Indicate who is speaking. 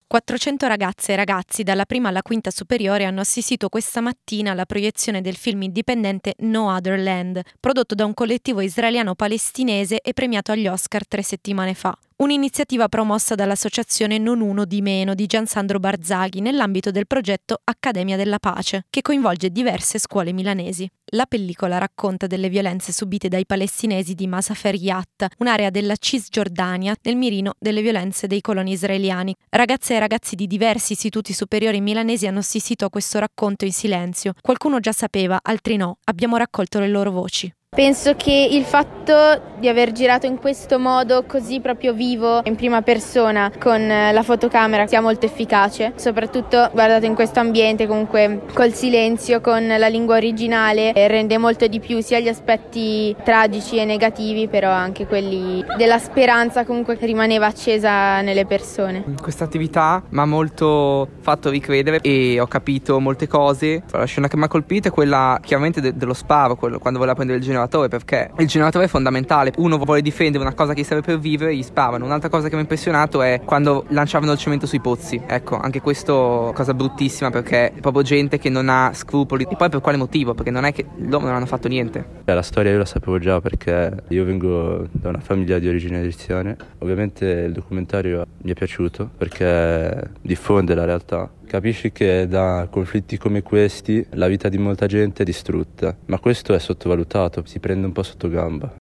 Speaker 1: 400 ragazze e ragazzi dalla prima alla quinta superiore hanno assistito questa mattina alla proiezione del film indipendente No Other Land, prodotto da un collettivo israeliano-palestinese e premiato agli Oscar 3 settimane fa. Un'iniziativa promossa dall'associazione Non Uno di Meno di Giansandro Barzaghi nell'ambito del progetto Accademia della Pace, che coinvolge diverse scuole milanesi. La pellicola racconta delle violenze subite dai palestinesi di Masafer-Yatta, un'area della Cisgiordania, nel mirino delle violenze dei coloni israeliani. Ragazze e ragazzi di diversi istituti superiori milanesi hanno assistito a questo racconto in silenzio. Qualcuno già sapeva, altri no. Abbiamo raccolto le loro voci.
Speaker 2: Penso che il fatto di aver girato in questo modo così proprio vivo, in prima persona, con la fotocamera sia molto efficace, soprattutto guardato in questo ambiente comunque col silenzio, con la lingua originale, rende molto di più sia gli aspetti tragici e negativi, però anche quelli della speranza comunque che rimaneva accesa nelle persone.
Speaker 3: Questa attività mi ha molto fatto ricredere e ho capito molte cose. La scena che mi ha colpito è quella chiaramente dello sparo, quando voleva prendere il generatore, perché il generatore è fondamentale. Uno vuole difendere una cosa che serve per vivere, gli sparano. Un'altra cosa che mi ha impressionato è quando lanciavano il cemento sui pozzi. Ecco, anche questo cosa bruttissima, perché è proprio gente che non ha scrupoli. E poi per quale motivo? Perché non è che loro non hanno fatto niente.
Speaker 4: La storia io la sapevo già, perché io vengo da una famiglia di origine egiziana. Ovviamente il documentario mi è piaciuto perché diffonde la realtà. Capisci che da conflitti come questi la vita di molta gente è distrutta, ma questo è sottovalutato, si prende un po' sotto gamba.